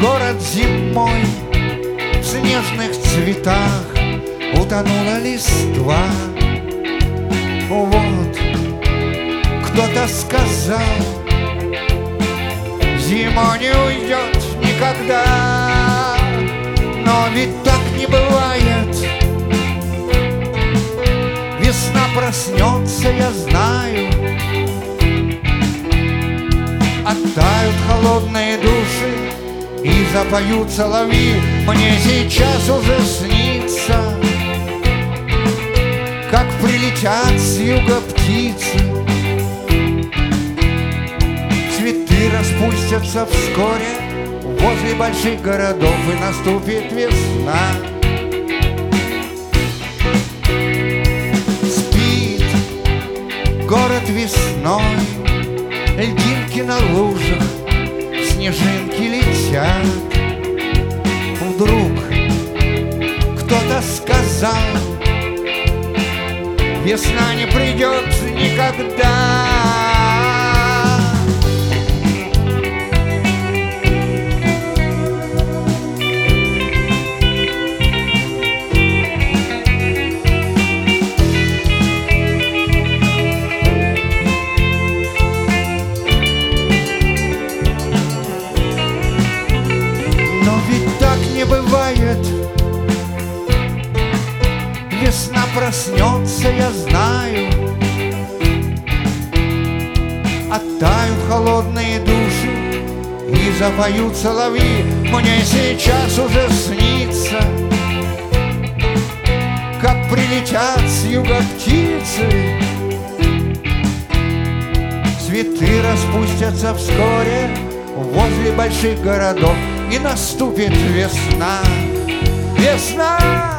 город зимой в снежных цветах утонула листва. Вот кто-то сказал: зима не уйдет никогда. Но ведь так не бывает. Весна проснется, я знаю. Оттают холодные души и запоют соловьи. Мне сейчас уже снится, как прилетят с юга птицы. Цветы распустятся вскоре возле больших городов, и наступит весна. Спит город весной, льдинки на лужах, снежинки летят. Вдруг кто-то сказал: весна не придет никогда. Не бывает. Весна проснется, я знаю. Оттают холодные души и запоют соловьи. Мне сейчас уже снится, как прилетят с юга птицы. Цветы распустятся вскоре возле больших городов, и наступит весна. Весна!